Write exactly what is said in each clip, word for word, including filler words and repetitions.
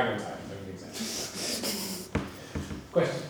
right on time, don't make sense. Questions?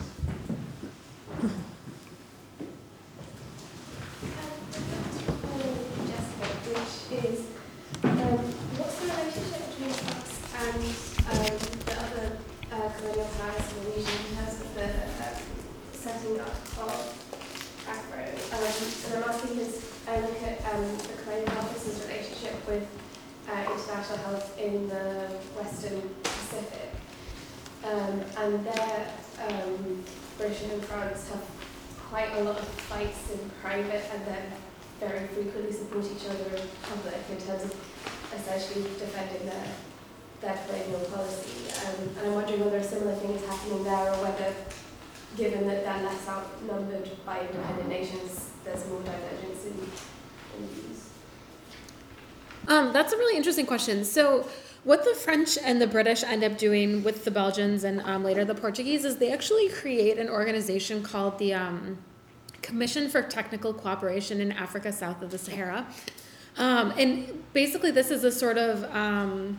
Is um, what's the relationship between us and um, the other uh, colonial powers in the region in terms of the um, setting up of Afro? Um, and I'm asking because I look at um, the colonial office's relationship with uh, international health in the Western Pacific, um, and their um, Britain and France have quite a lot of fights in private, and then very frequently support each other in public in terms of essentially defending their, their colonial policy. Um, and I'm wondering whether a similar thing is happening there, or whether, given that they're less outnumbered by independent nations, there's more divergence in, in views. Um, that's a really interesting question. So what the French and the British end up doing with the Belgians and um, later the Portuguese is they actually create an organization called the um, Commission for Technical Cooperation in Africa South of the Sahara. Um, and basically this is a sort of um,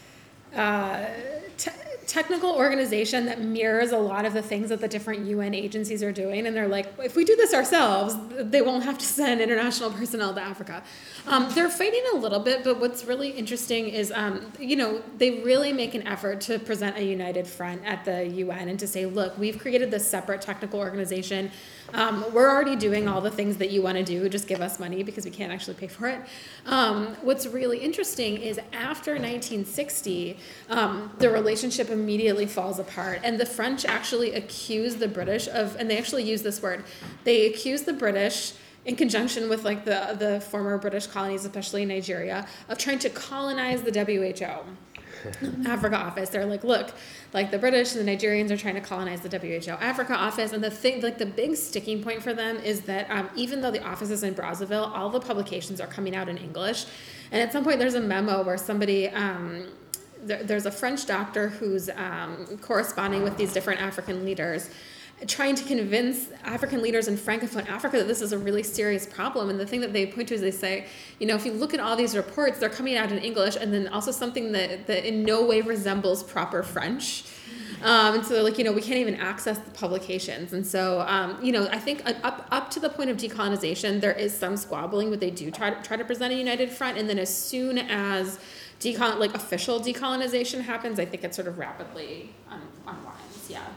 uh, te- technical organization that mirrors a lot of the things that the different U N agencies are doing. And they're like, if we do this ourselves, they won't have to send international personnel to Africa. Um, they're fighting a little bit, but what's really interesting is, um, you know, they really make an effort to present a united front at the U N and to say, look, we've created this separate technical organization. Um, we're already doing all the things that you want to do. Just give us money because we can't actually pay for it. Um, what's really interesting is after nineteen sixty, um, the relationship immediately falls apart. And the French actually accuse the British of, and they actually use this word, they accuse the British in conjunction with like the, the former British colonies, especially in Nigeria, of trying to colonize the W H O. Africa office. They're like, look, like the British and the Nigerians are trying to colonize the W H O Africa office. And the thing, like the big sticking point for them is that um, even though the office is in Brazzaville, all the publications are coming out in English. And at some point there's a memo where somebody, um, there, there's a French doctor who's um, corresponding with these different African leaders, trying to convince African leaders in Francophone Africa that this is a really serious problem. And the thing that they point to is they say, you know, if you look at all these reports, they're coming out in English, and then also something that, that in no way resembles proper French. Um, and so they're like, you know, we can't even access the publications. And so, um, you know, I think up up to the point of decolonization, there is some squabbling, but they do try to, try to present a united front. And then as soon as decol- like official decolonization happens, I think it sort of rapidly un- unwinds, yeah.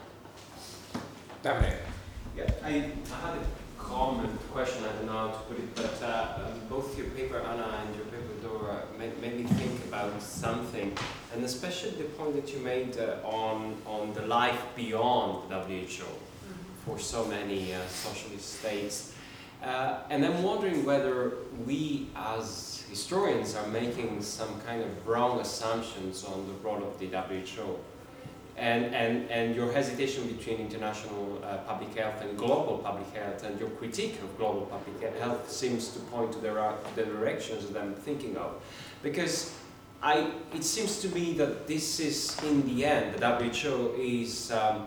Dominic. Yeah, I, I had a comment, question, I don't know how to put it, but uh, um, both your paper, Anna, and your paper, Dora, made, made me think about something, and especially the point that you made uh, on, on the life beyond the W H O mm-hmm. for so many uh, socialist states. Uh, and I'm wondering whether we as historians are making some kind of wrong assumptions on the role of the W H O. And, and, and your hesitation between international uh, public health and global public health, and your critique of global public health seems to point to the, uh, the directions that I'm thinking of. Because I, it seems to me that this is, in the end, the W H O is um,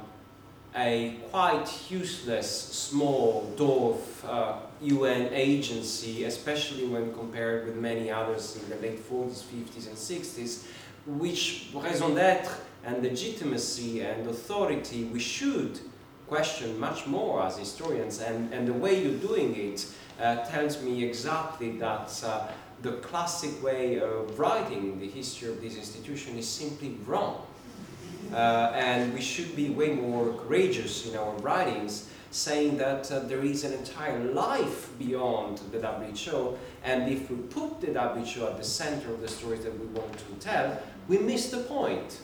a quite useless, small, dwarf uh, U N agency, especially when compared with many others in the late forties, fifties and sixties, which raison d'etre and legitimacy and authority we should question much more as historians, and, and the way you're doing it uh, tells me exactly that uh, the classic way of writing the history of this institution is simply wrong. Uh, and we should be way more courageous in our writings, saying that uh, there is an entire life beyond the W H O, and if we put the W H O at the center of the stories that we want to tell, we miss the point.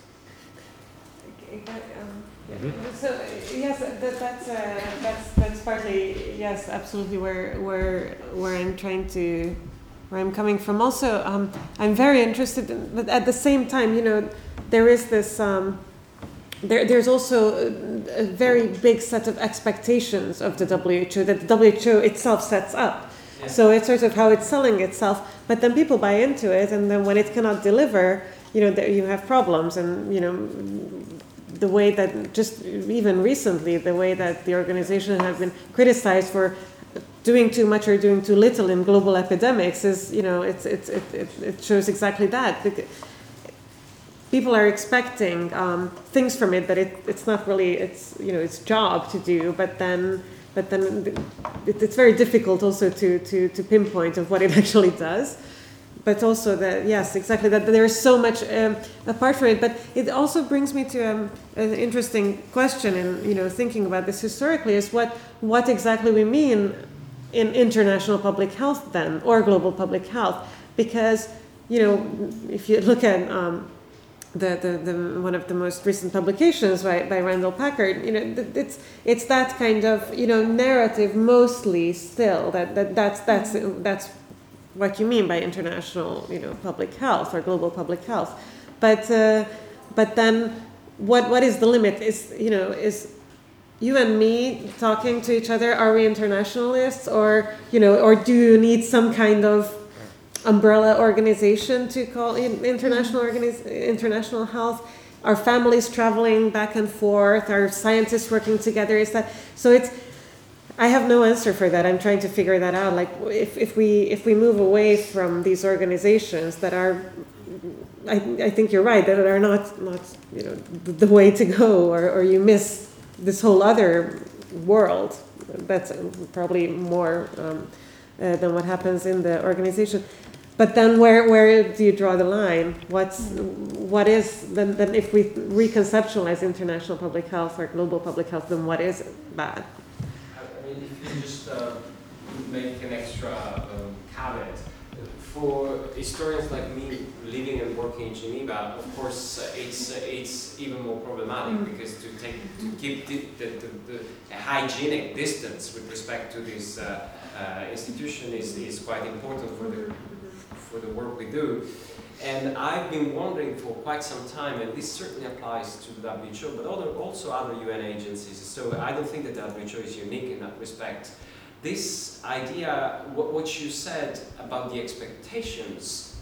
Um, mm-hmm. So yes, that, that's uh, that's that's partly yes, absolutely where where where I'm trying to where I'm coming from. Also, um, I'm very interested in, but at the same time, you know, there is this um, there there's also a, a very big set of expectations of the W H O that the W H O itself sets up. Yeah. So it's sort of how it's selling itself, but then people buy into it, and then when it cannot deliver, you know, there you have problems, and you know. The way that just even recently, the way that the organization has been criticized for doing too much or doing too little in global epidemics is, you know, it's, it's, it, it, it shows exactly that. people are expecting um, things from it that it, it's not really its you know its job to do, but then but then it, it's very difficult also to, to, to pinpoint of what it actually does. But also that yes, exactly that there is so much um, apart from it. But it also brings me to um, an interesting question in you know thinking about this historically is what what exactly we mean in international public health then or global public health, because you know if you look at um, The, the, the one of the most recent publications by, by Randall Packard, you know, it's it's that kind of you know narrative mostly still that, that that's that's that's what you mean by international you know public health or global public health, but uh, but then what what is the limit? Is you know is you and me talking to each other? Are we internationalists, or you know, or do you need some kind of umbrella organization to call in international organiz- international health? Are families traveling back and forth? Are scientists working together? Is that so? It's I have no answer for that. I'm trying to figure that out. Like if, if we if we move away from these organizations that are, I, I think you're right that are not not you know the, the way to go, or, or you miss this whole other world that's probably more um, uh, than what happens in the organization. But then where where do you draw the line? What's what is then then if we reconceptualize international public health or global public health, then what is bad? I mean, if you just uh, make an extra um, caveat, for historians like me living and working in Geneva, of course, uh, it's uh, it's even more problematic mm. because to take to keep the, the, the, the hygienic distance with respect to this uh, uh, institution is is quite important for the. for the work we do. And I've been wondering for quite some time, and this certainly applies to the W H O, but other, also other U N agencies, so I don't think that the W H O is unique in that respect. This idea, what, what you said about the expectations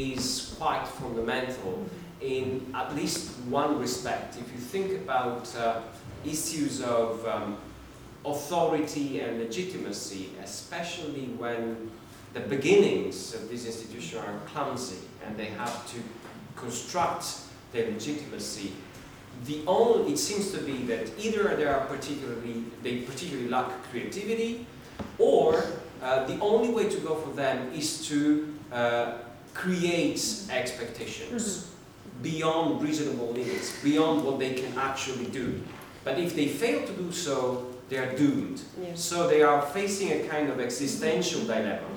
is quite fundamental in at least one respect. If you think about uh, issues of um, authority and legitimacy, especially when the beginnings of this institution are clumsy and they have to construct their legitimacy. The only, it seems to be that either they are particularly, they particularly lack creativity, or uh, the only way to go for them is to uh, create expectations mm-hmm. beyond reasonable limits, beyond what they can actually do. But if they fail to do so, they are doomed. Yeah. So they are facing a kind of existential dilemma.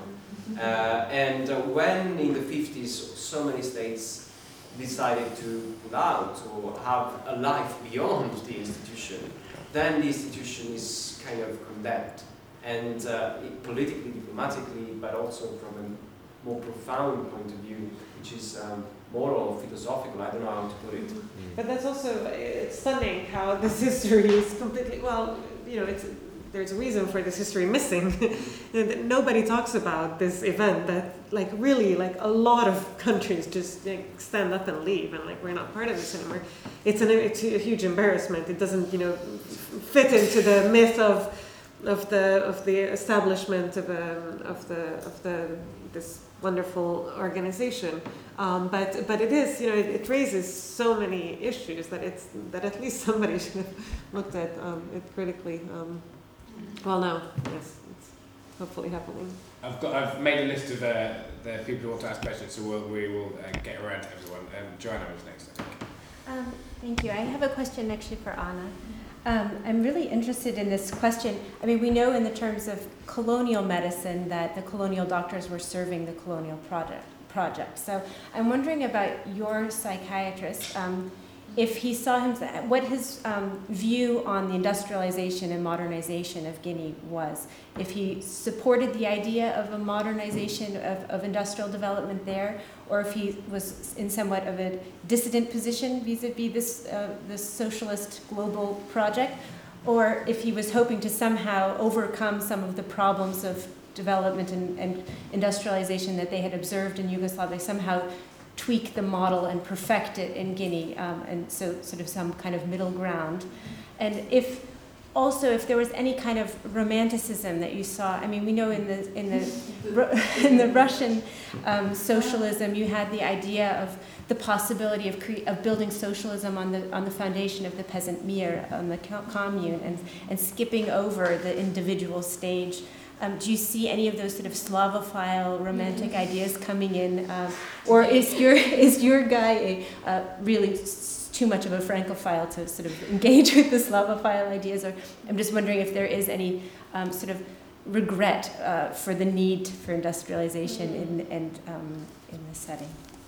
Uh, and uh, when in the fifties so many states decided to pull out or have a life beyond the institution, then the institution is kind of condemned. And uh, it, politically, diplomatically, but also from a more profound point of view, which is um, moral, philosophical, I don't know how to put it. Mm. But that's also, it's stunning how this history is completely, well, you know, it's there's a reason for this history missing. And nobody talks about this event that like really like a lot of countries just like, stand up and leave and like we're not part of this anymore. It's an it's a huge embarrassment. It doesn't you know fit into the myth of of the of the establishment of um, of the of the this wonderful organization. Um, but but it is you know it, it raises so many issues that it's that at least somebody should have looked at um, it critically. Um, Well, no, yes, it's hopefully happening. I've got. I've made a list of uh, the people who want to ask questions, so we'll, we will uh, get around to everyone. Um, Joanna was next, I think. Um, thank you. I have a question actually for Anna. Um, I'm really interested in this question. I mean, we know in the terms of colonial medicine that the colonial doctors were serving the colonial project. project. So I'm wondering about your psychiatrist. Um, if he saw him, what his um, view on the industrialization and modernization of Guinea was. If he supported the idea of a modernization of, of industrial development there, or if he was in somewhat of a dissident position vis-a-vis this, uh, this socialist global project, or if he was hoping to somehow overcome some of the problems of development and, and industrialization that they had observed in Yugoslavia, somehow tweak the model and perfect it in Guinea, um, and so sort of some kind of middle ground. And if also if there was any kind of romanticism that you saw. I mean, we know in the in the in the Russian um, socialism, you had the idea of the possibility of cre- of building socialism on the on the foundation of the peasant mir, on the commune, and and skipping over the individual stage. Um, do you see any of those sort of Slavophile romantic ideas coming in, um, or is your is your guy a, uh, really too much of a Francophile to sort of engage with the Slavophile ideas? Or I'm just wondering if there is any um, sort of regret uh, for the need for industrialization in and um, in this setting.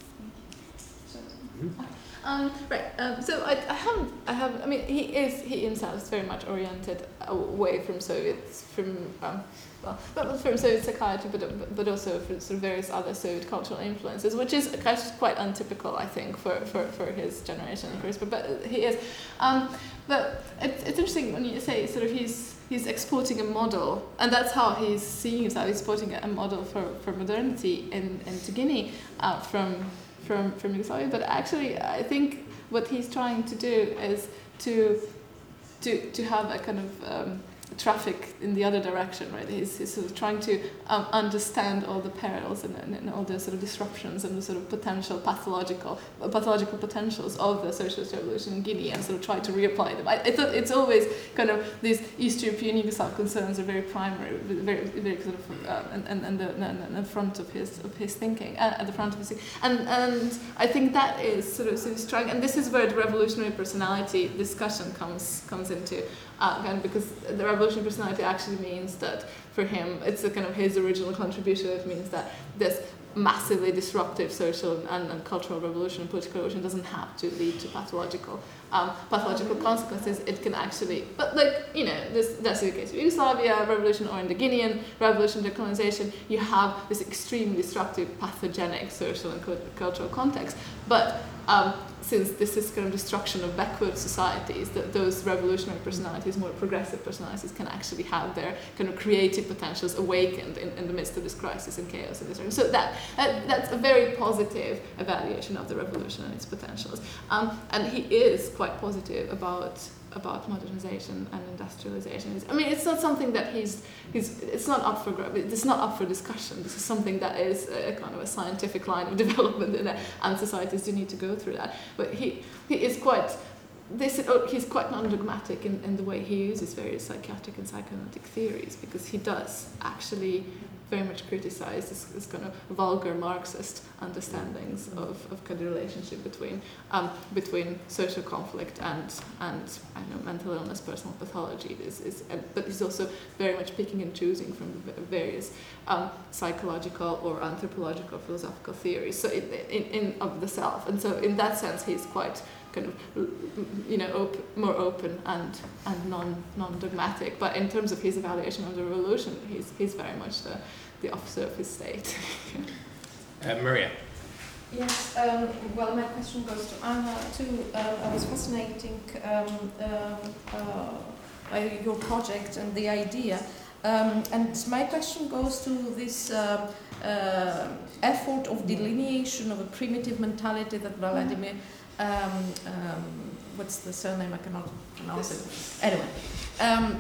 Um, right. Um, so I, I haven't. I have. I mean, he is. He himself is very much oriented away from Soviets, from um, well, but from Soviet psychiatry, but but also from sort of various other Soviet cultural influences, which is quite untypical, I think, for, for, for his generation and Chris. But, but he is. Um, but it's it's interesting when you say sort of he's he's exporting a model, and that's how he's seeing himself. He's exporting a model for, for modernity in into Guinea uh, from. From, from Yugoslavia, but actually I think what he's trying to do is to to to have a kind of um, traffic in the other direction, right? He's, he's sort of trying to um, understand all the perils and, and, and all the sort of disruptions and the sort of potential pathological uh, pathological potentials of the socialist revolution in Guinea, and sort of try to reapply them. I, I thought it's always kind of these East European Yugoslav concerns are very primary, very very sort of uh, and and and the, and the front of his of his thinking, uh, at the front of his thinking. and and I think that is sort of, sort of trying, and this is where the revolutionary personality discussion comes comes into. Uh, kind of because the revolutionary personality actually means that for him, it's a kind of his original contribution. It means that this massively disruptive social and, and cultural revolution and political revolution doesn't have to lead to pathological um, pathological consequences. It can actually, but like, you know, this that's the case of Yugoslavia revolution, or in the Guinean revolution, decolonization, you have this extremely disruptive, pathogenic social and cultural context. But um, since this is kind of destruction of backward societies, that those revolutionary personalities, more progressive personalities, can actually have their kind of creative potentials awakened in, in the midst of this crisis and chaos and this. So that, that that's a very positive evaluation of the revolution and its potentials. Um, and he is quite positive about about modernization and industrialization. I mean, it's not something that he's, he's it's not up for it's not up for discussion. This is something that is a kind of a scientific line of development, and, and societies do need to go through that. But he he is quite this he's quite non-dogmatic in, in the way he uses various psychiatric and psychoanalytic theories, because he does actually very much criticize this, this kind of vulgar Marxist understandings of, of kind of relationship between um, between social conflict and and I don't know, mental illness, personal pathology. Is is but he's also very much picking and choosing from various um, psychological or anthropological philosophical theories. So in, in in of the self, and so in that sense, he's quite kind of, you know, open, more open and and non non dogmatic. But in terms of his evaluation of the revolution, he's he's very much the the officer of his state. uh, Maria. Yes. Um, well, my question goes to Anna too. Uh, I was fascinating um, um, uh, by your project and the idea. Um, and my question goes to this uh, uh, effort of delineation of a primitive mentality that Vladimir. Um, um, what's the surname? I cannot pronounce it. Anyway, um,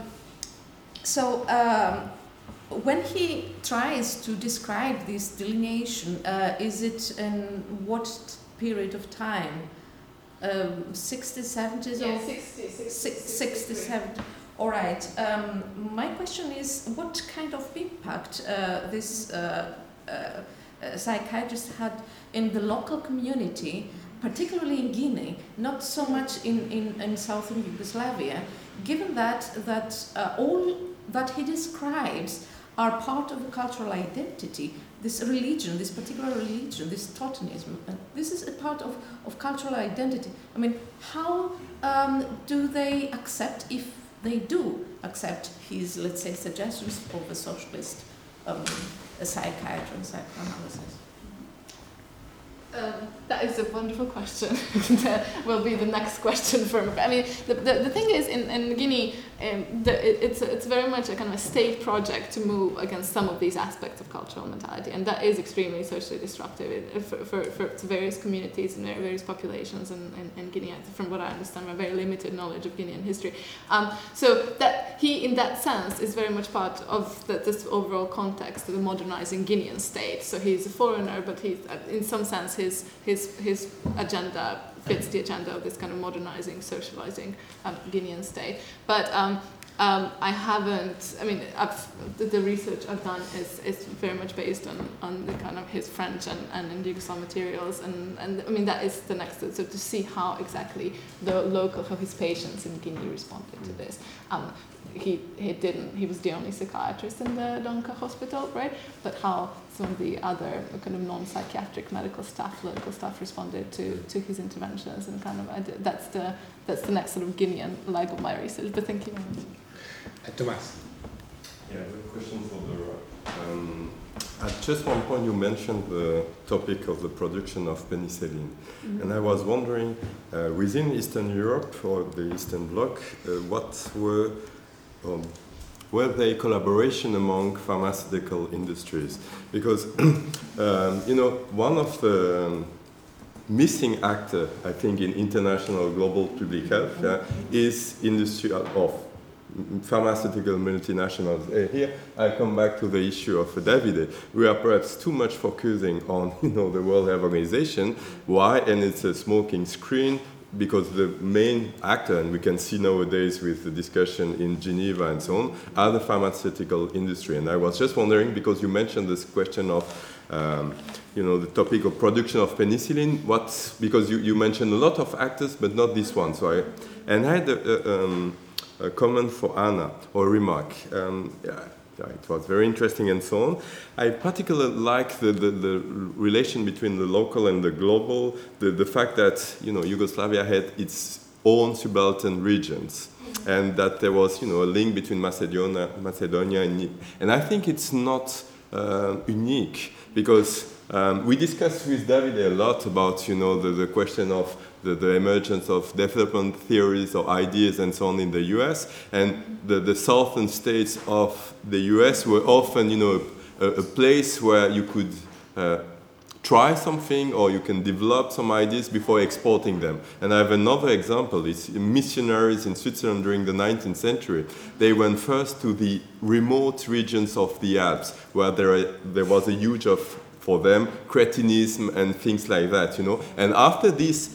so um, when he tries to describe this delineation, uh, is it in what period of time? Um, sixties, seventies, Yeah, or sixty, sixty, sixty, seventy? All right. Um, my question is, what kind of impact uh, this uh, uh, psychiatrist had in the local community, particularly in Guinea, not so much in, in, in southern Yugoslavia, given that that uh, all that he describes are part of the cultural identity, this religion, this particular religion, this Totemism, and this is a part of, of cultural identity. I mean, how um, do they accept, if they do accept his, let's say, suggestions of a socialist um, a psychiatry and psychoanalysis? Um, that is a wonderful question. That will be the next question for me. I mean, the, the, the thing is, in, in Guinea, um, the, it, it's, a, it's very much a kind of a state project to move against some of these aspects of cultural mentality, and that is extremely socially disruptive it, for, for, for to various communities and various populations in, in, in Guinea. From what I understand, my very limited knowledge of Guinean history. Um, so that he, in that sense, is very much part of the, this overall context of the modernizing Guinean state. So he's a foreigner, but he's, in some sense, his his his agenda fits the agenda of this kind of modernizing, socializing um, Guinean state. But um, um, I haven't. I mean, I've, the, the research I've done is is very much based on, on the kind of his French and and Indigo materials, and and I mean that is the next. So to see how exactly the local, how his patients in Guinea responded to this. Um, He, he didn't, he was the only psychiatrist in the Donka hospital, right? But how some of the other kind of non-psychiatric medical staff, local staff responded to, to his interventions, and kind of, I did, that's the that's the next sort of Guinean leg of my research. But thank you very much. Uh, Thomas. Yeah, I have a question for the, um, at just one point you mentioned the topic of the production of penicillin. Mm-hmm. And I was wondering, uh, within Eastern Europe or the Eastern Bloc, uh, what were Um, were there collaboration among pharmaceutical industries? Because, um, you know, one of the um, missing actor, I think, in international global public health yeah, is industry of pharmaceutical multinationals. Uh, here, I come back to the issue of Davide. We are perhaps too much focusing on, you know, the World Health Organization. Why? And it's a smoking screen. Because the main actor, and we can see nowadays with the discussion in Geneva and so on, are the pharmaceutical industry. And I was just wondering, because you mentioned this question of, um, you know, the topic of production of penicillin, what, because you, you mentioned a lot of actors, but not this one. So I, and I had a, a, um, a comment for Anna, or a remark. Um, yeah. Yeah, it was very interesting and so on. I particularly like the, the, the relation between the local and the global, the, the fact that, you know, Yugoslavia had its own subaltern regions, and that there was, you know, a link between Macedonia, Macedonia and, and I think it's not uh, unique, because um, we discussed with Davide a lot about, you know, the, the question of The, the emergence of development theories or ideas and so on in the U S, and the, the southern states of the U S were often, you know, a, a place where you could uh, try something or you can develop some ideas before exporting them. And I have another example. It's missionaries in Switzerland during the nineteenth century. They went first to the remote regions of the Alps, where there, there was a huge of, for them, cretinism and things like that, you know. And after this,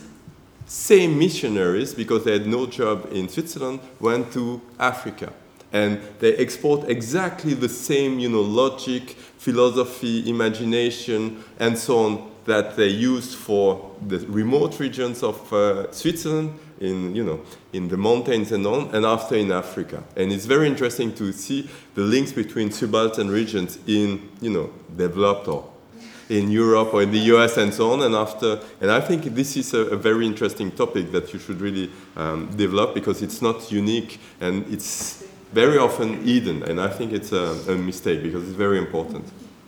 same missionaries, because they had no job in Switzerland, went to Africa. And they export exactly the same, you know, logic, philosophy, imagination, and so on that they used for the remote regions of uh, Switzerland, in, you know, in the mountains and on, and after in Africa. And it's very interesting to see the links between subaltern regions in, you know, developed or in Europe or in the U S and so on, and after, and I think this is a, a very interesting topic that you should really um, develop, because it's not unique and it's very often hidden, and I think it's a, a mistake, because it's very important.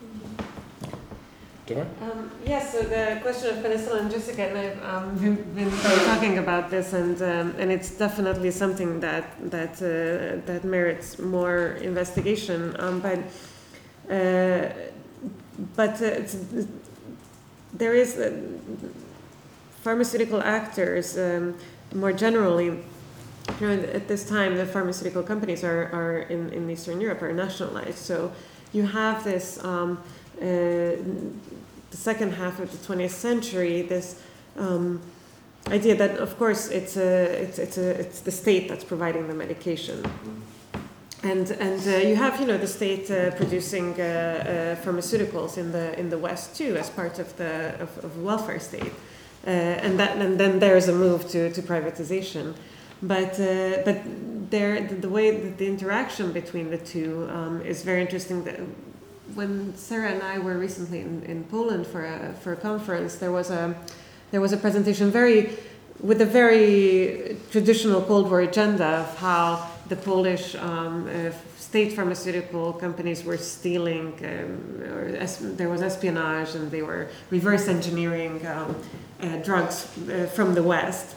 Um, yes, so the question of penicillin, Jessica and I have um, been, been talking about this, and um, and it's definitely something that that uh, that merits more investigation. Um, but uh, But uh, it's, there is uh, pharmaceutical actors um, more generally. You know, at this time, the pharmaceutical companies are, are in, in Eastern Europe are nationalized. So you have this um, uh, the second half of the twentieth century. This um, idea that, of course, it's a it's it's a it's the state that's providing the medication. And and uh, you have, you know, the state uh, producing uh, uh, pharmaceuticals in the in the West too, as part of the of, of welfare state, uh, and that and then there's a move to, to privatization, but uh, but there the, the way that the interaction between the two um, is very interesting. That when Sarah and I were recently in, in Poland for a for a conference, there was a there was a presentation very with a very traditional Cold War agenda of how the Polish um, uh, state pharmaceutical companies were stealing, um, or es- there was espionage, and they were reverse engineering um, uh, drugs uh, from the West.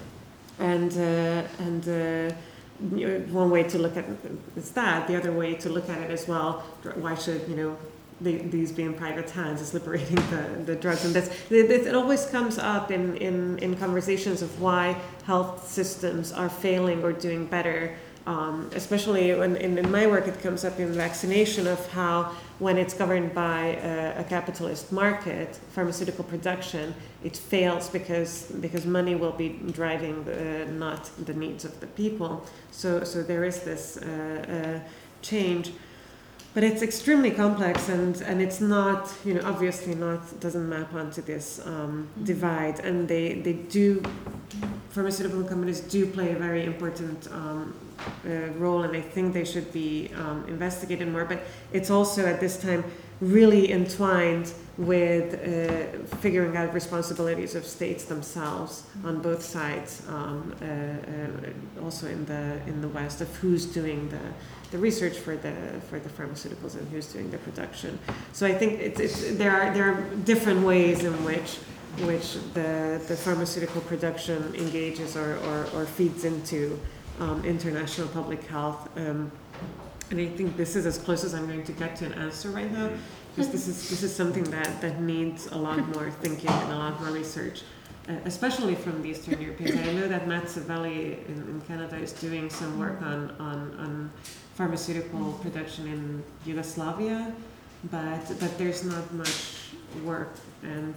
And uh, and uh, you know, one way to look at it is that. The other way to look at it as well, why should you know they, these be in private hands, is liberating the, the drugs. And that's it, it always comes up in, in, in conversations of why health systems are failing or doing better. Um, especially when in, in my work, it comes up in vaccination, of how when it's governed by a, a capitalist market, pharmaceutical production, it fails because because money will be driving the, not the needs of the people. So so there is this uh, uh, change, but it's extremely complex, and, and it's not you know obviously not doesn't map onto this um, divide, and they they do pharmaceutical companies do play a very important um, uh, role, and I think they should be um, investigated more. But it's also at this time really entwined with uh, figuring out responsibilities of states themselves on both sides. Um, uh, uh, also in the in the West, of who's doing the the research for the for the pharmaceuticals and who's doing the production. So I think it's, it's there are there are different ways in which which the the pharmaceutical production engages or, or, or feeds into um, international public health. Um, and I think this is as close as I'm going to get to an answer right now, because this is this is something that, that needs a lot more thinking and a lot more research, uh, especially from the Eastern Europeans. I know that Matt Savelli in, in Canada is doing some work on, on, on pharmaceutical production in Yugoslavia, but but there's not much work, and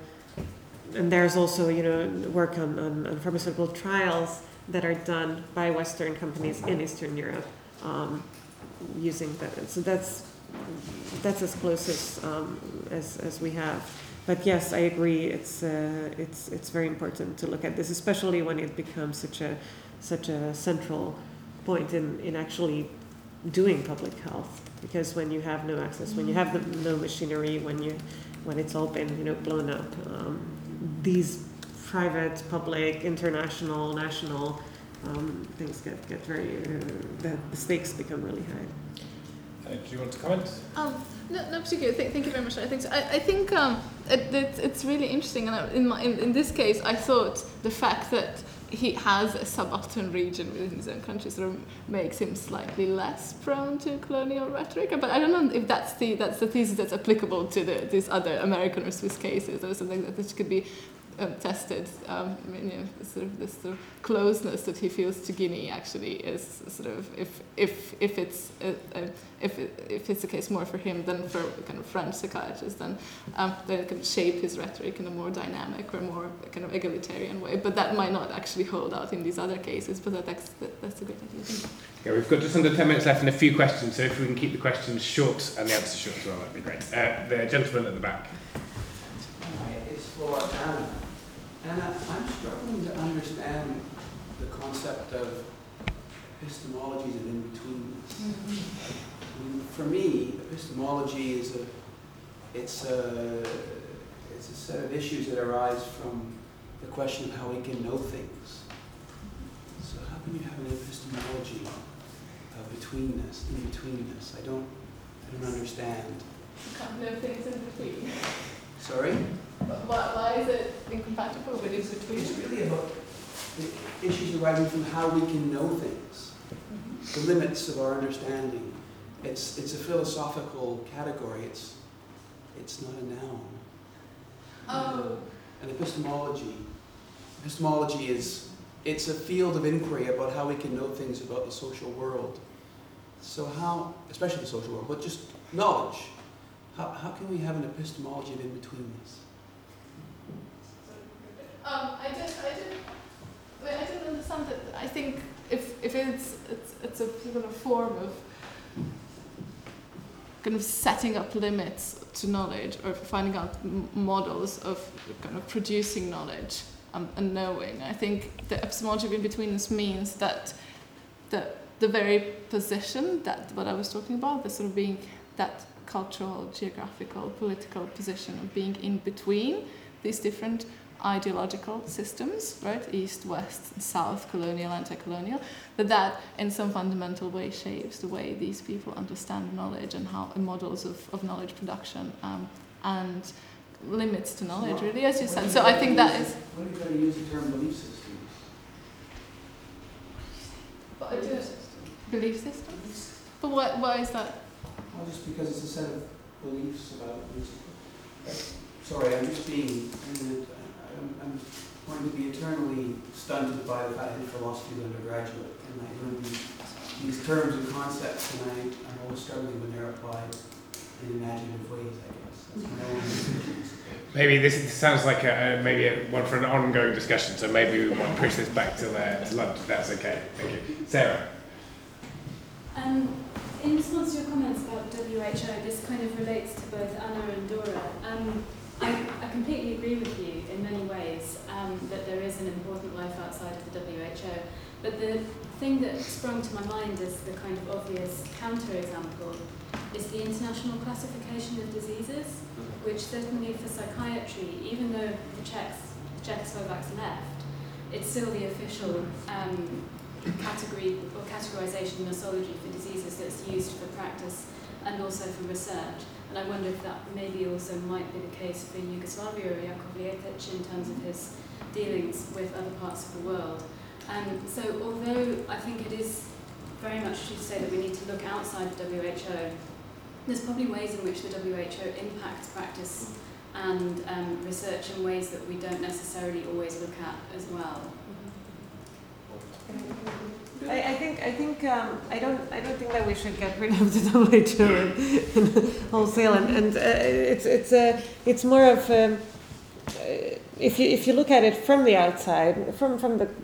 uh, and there's also you know work on, on, on pharmaceutical trials that are done by Western companies in Eastern Europe um, using that. So that's that's as close as um, as as we have. But yes, I agree. It's uh, it's it's very important to look at this, especially when it becomes such a such a central point in, in actually doing public health. Because when you have no access, when you have the, no machinery, when you when it's all been you know blown up, um, these private, public, international, national um, things get get very uh, the, the stakes become really high. Uh, do you want to comment? Um, no, no, particularly. Th- thank you very much. I think so. I, I think um, it, it, it's really interesting, and I- in, my, in in this case, I thought the fact that he has a subaltern region within his own country sort of makes him slightly less prone to colonial rhetoric. But I don't know if that's the that's the thesis that's applicable to the, these other American or Swiss cases, or something that this could be um, tested. Um, I mean, you know, sort of this sort of closeness that he feels to Guinea actually is sort of if if if it's a, a, if it, if it's the case more for him than for kind of French psychiatrists, then um, they can shape his rhetoric in a more dynamic or more kind of egalitarian way. But that might not actually hold out in these other cases. But that, that's that, that's a good idea. Thank you. Okay, we've got just under ten minutes left and a few questions. So if we can keep the questions short and the answers short as well, that'd be great. Uh, the gentleman at the back. It's for Anna. Anna, I'm struggling to understand the concept of epistemologies and in-betweenness. Mm-hmm. I mean, for me, epistemology is a it's a it's a set of issues that arise from the question of how we can know things. So how can you have an epistemology of betweenness, in-betweenness? I don't I don't understand. You can't know things in between. Sorry? Why, why is it incompatible with in between? It's really about the issues arising from how we can know things, mm-hmm. the limits of our understanding. It's it's a philosophical category. It's it's not a noun. Oh. An epistemology. Epistemology is it's a field of inquiry about how we can know things about the social world. So how, especially the social world, but just knowledge. How how can we have an epistemology of in-betweenness? Um, I just, I didn't, wait, I didn't understand that. I think if if it's it's it's a kind of form of kind of setting up limits to knowledge, or finding out m- models of kind of producing knowledge um, and knowing. I think the epistemology of in-betweenness means that the the very position that what I was talking about, the sort of being that cultural, geographical, political position of being in between these different ideological systems, right? East, West, South, colonial, anti-colonial, but that in some fundamental way shapes the way these people understand knowledge and how models of, of knowledge production um, and limits to knowledge, really, as you said. So I think that is... What are you going to use the term belief system? But I do belief systems? But why, why is that? Well, just because it's a set of beliefs about... Sorry, I'm just being... I'm, I'm going to be eternally stunted by the fact I did philosophy undergraduate, and I learned these, these terms and concepts, and I, I'm always struggling when they're applied in imaginative ways, I guess. That's my own decisions. Maybe this is- sounds like a, a, maybe a, one for an ongoing discussion, so maybe we might push this back till uh, to lunch, if that's okay. Thank you. Sarah? Um, in response to your comments about W H O, this kind of relates to both Anna and Dora. Um, I, I completely agree with you in many ways um, that there is an important life outside of the W H O. But the thing that sprung to my mind as the kind of obvious counterexample is the International Classification of Diseases, which certainly for psychiatry, even though the Czechs, Czechoslovaks left, it's still the official um, category or categorization nosology for diseases that's used for practice and also for research. And I wonder if that maybe also might be the case for Yugoslavia or Jakovljević in terms of his dealings with other parts of the world. Um, so although I think it is very much to say that we need to look outside the W H O, there's probably ways in which the W H O impacts practice and um, research in ways that we don't necessarily always look at as well. I, I think I think um, I don't I don't think that we should get rid of the W H O wholesale, and, and uh, it's it's a uh, it's more of um, uh, if you if you look at it from the outside, from from the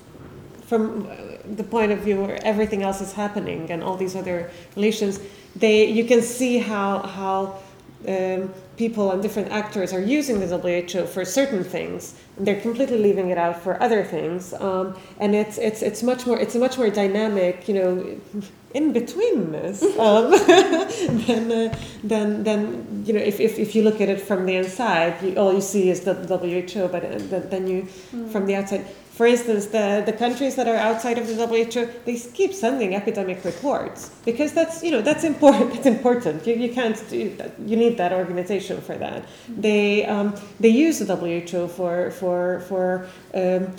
from the point of view where everything else is happening and all these other relations, they you can see how how um, people and different actors are using the W H O for certain things, and they're completely leaving it out for other things. Um, and it's it's it's much more it's a much more dynamic, you know, in betweenness um, than uh, than than you know if, if if you look at it from the inside, you, all you see is the W H O, but uh, then you mm. from the outside. For instance, the, the countries that are outside of the W H O, they keep sending epidemic reports because that's you know that's important. That's important. You, you can't do that. You need that organization for that. They um, they use the W H O for for for um,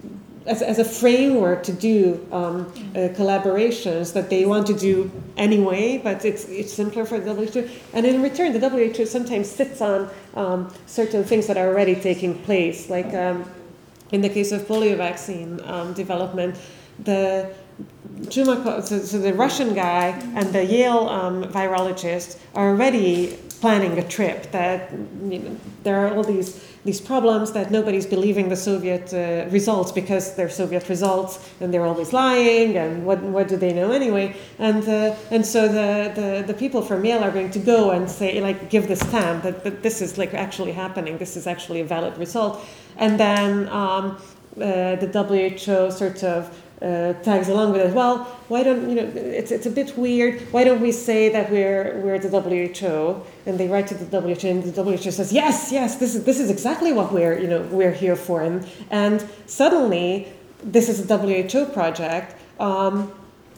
as as a framework to do um, uh, collaborations that they want to do anyway, but it's it's simpler for the W H O. And in return, the W H O sometimes sits on um, certain things that are already taking place, like. Um, In the case of polio vaccine um, development, the Chumakov, so, so the Russian guy and the Yale um, virologist are already planning a trip. That you know, there are all these these problems that nobody's believing the Soviet uh, results because they're Soviet results and they're always lying. And what what do they know anyway? And uh, and so the, the the people from Yale are going to go and say like give the stamp that, that this is like actually happening. This is actually a valid result. And then um, uh, the W H O sort of uh, tags along with it. Well, why don't you know? It's it's a bit weird. Why don't we say that we're we're the W H O? And they write to the W H O, and the W H O says, yes, yes, this is this is exactly what we're you know we're here for. And and suddenly this is a W H O project. Um,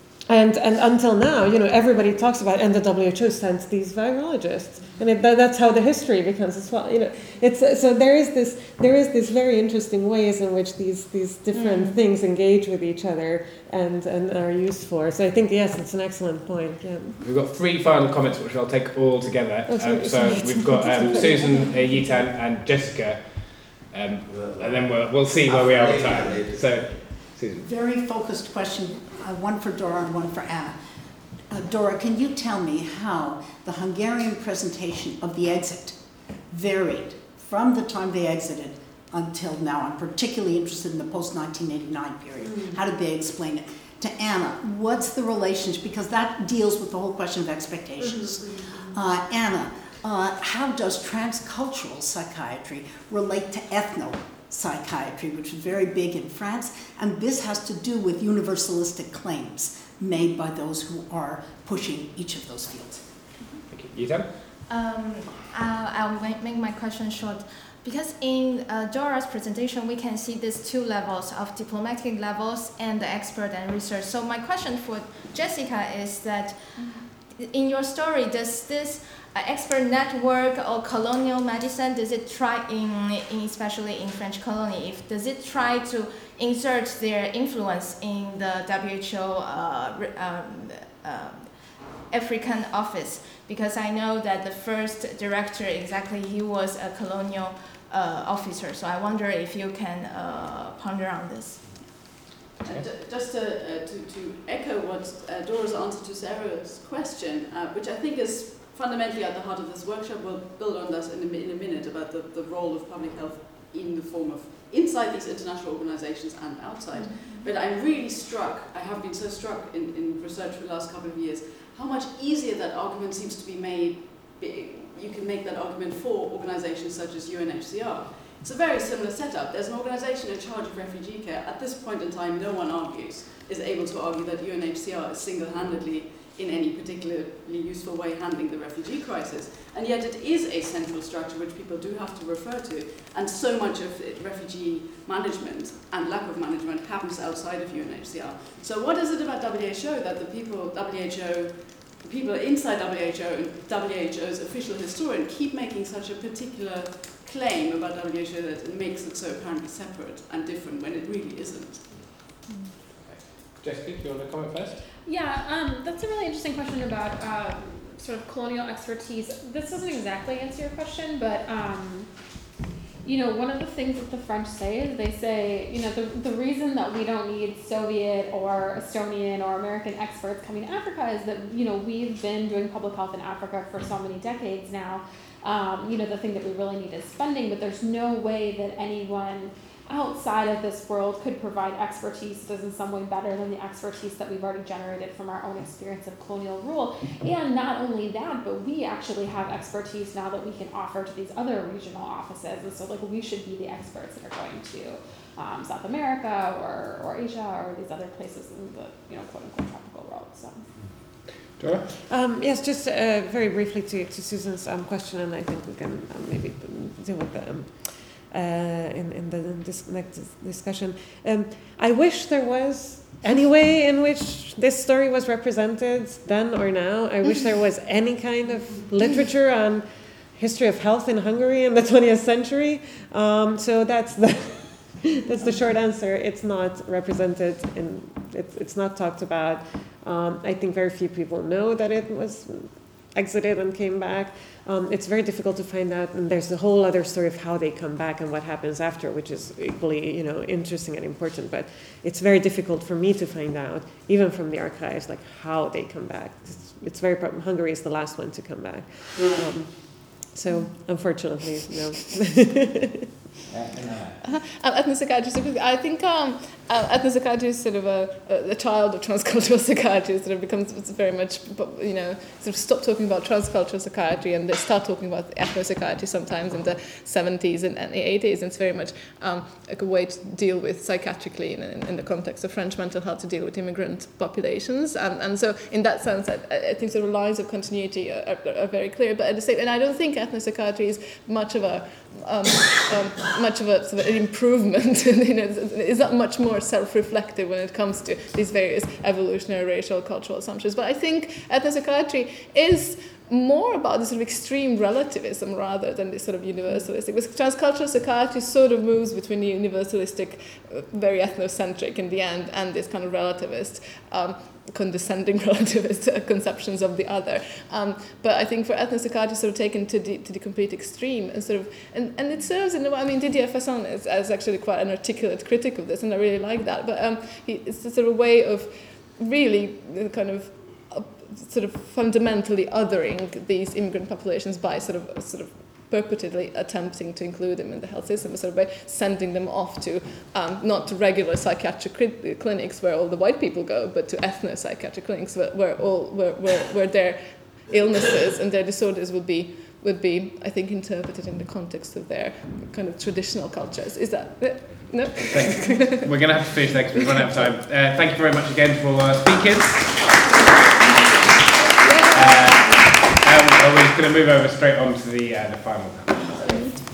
And and until now, you know, everybody talks about, and the W H O sends these virologists, and it, that, that's how the history becomes as well. You know, it's so there is this there is this very interesting ways in which these these different mm. things engage with each other and and are used for. So I think yes, it's an excellent point. Yeah. We've got three final comments which I'll take all together. Oh, sorry, um, so sorry. we've got um, Susan, uh, Yitan, and Jessica, um, and then we'll we'll see where we are on time. So, Susan. Very focused question. Uh, one for Dora and one for Anna. Uh, Dora, can you tell me how the Hungarian presentation of the exit varied from the time they exited until now? I'm particularly interested in the post nineteen eighty-nine period. Mm. How did they explain it? To Anna, what's the relationship? Because that deals with the whole question of expectations. Mm-hmm. Uh, Anna, uh, how does transcultural psychiatry relate to ethno psychiatry, which is very big in France, and this has to do with universalistic claims made by those who are pushing each of those fields. Thank you. Yitan? Um, I'll, I'll make, make my question short because in uh, Dora's presentation, we can see these two levels of diplomatic levels and the expert and research. So my question for Jessica is that in your story, does this uh, expert network or colonial medicine, does it try, in, in especially in French colony, if, does it try to insert their influence in the W H O uh, um, uh, African office? Because I know that the first director, exactly, he was a colonial uh, officer. So I wonder if you can uh, ponder on this. Uh, just to, uh, to, to echo what uh, Dora's answer to Sarah's question, uh, which I think is fundamentally at the heart of this workshop. We'll build on that in a, in a minute about the, the role of public health in the form of inside these international organizations and outside. Mm-hmm. But I'm really struck, I have been so struck in, in research for the last couple of years, how much easier that argument seems to be made. You can make that argument for organizations such as U N H C R. It's a very similar setup. There's an organization in charge of refugee care. At this point in time, no one argues, is able to argue that U N H C R is single-handedly in any particularly useful way handling the refugee crisis. And yet it is a central structure which people do have to refer to. And so much of it, refugee management and lack of management happens outside of U N H C R. So what is it about W H O that the people, W H O, the people inside W H O and W H O's official historian keep making such a particular claim about W H O that it makes it so apparently separate and different when it really isn't? Jessica, do you want to comment first? Yeah, um, that's a really interesting question about uh, sort of colonial expertise. This doesn't exactly answer your question, but um, you know, one of the things that the French say is they say, you know, the, the reason that we don't need Soviet or Estonian or American experts coming to Africa is that, you know, we've been doing public health in Africa for so many decades now. Um, you know, the thing that we really need is funding, but there's no way that anyone outside of this world could provide expertise that is in some way better than the expertise that we've already generated from our own experience of colonial rule. And not only that, but we actually have expertise now that we can offer to these other regional offices. And so like we should be the experts that are going to um, South America or, or Asia or these other places in the, you know, quote unquote tropical world. So. Dora? Um, yes, just uh, very briefly to, to Susan's um, question, and I think we can um, maybe deal with the um, Uh, in, in the this next discussion. Um, I wish there was any way in which this story was represented then or now. I wish there was any kind of literature on history of health in Hungary in the twentieth century. Um, so that's the that's the short answer. It's not represented and it's, it's not talked about. Um, I think very few people know that it was exited and came back. Um, it's very difficult to find out, and there's a whole other story of how they come back and what happens after, which is equally, you know, interesting and important. But it's very difficult for me to find out, even from the archives, like how they come back. It's, it's very Hungary is the last one to come back. Um, so unfortunately, no. Uh, ethnopsychiatry. I think um, uh, ethnopsychiatry is sort of a, a, a child of transcultural psychiatry. Sort of becomes very much, you know, sort of stop talking about transcultural psychiatry and they start talking about ethnopsychiatry sometimes in the seventies and, and the eighties. And it's very much um, like a way to deal with psychiatrically in, in, in the context of French mental health to deal with immigrant populations. And, and so, in that sense, I, I think sort of lines of continuity are, are, are very clear. But at the same, and I don't think ethnopsychiatry is much of a Um, um, much of a sort of an improvement. You know, it's not much more self-reflective when it comes to these various evolutionary, racial, cultural assumptions. But I think ethnopsychiatry is more about this sort of extreme relativism rather than this sort of universalistic. Because transcultural psychiatry sort of moves between the universalistic, uh, very ethnocentric in the end, and this kind of relativist, um, condescending relativist uh, conceptions of the other. Um, but I think for ethnopsychiatry, sort of taken to the to the complete extreme, and sort of and, and it serves in a way. I mean, Didier Fasson is, is actually quite an articulate critic of this, and I really like that. But um, he, it's a sort of way of really kind of uh, sort of fundamentally othering these immigrant populations by sort of sort of purportedly attempting to include them in the health system, sort of by sending them off to um, not to regular psychiatric cl- clinics where all the white people go, but to ethno-psychiatric clinics where, where all where, where where their illnesses and their disorders would be would be, I think, interpreted in the context of their kind of traditional cultures. Is that it? No? Thanks. We're going to have to finish next. We've run out of time. Uh, thank you very much again for all our speakers. Uh, and we're just going to move over straight on to the uh, the final.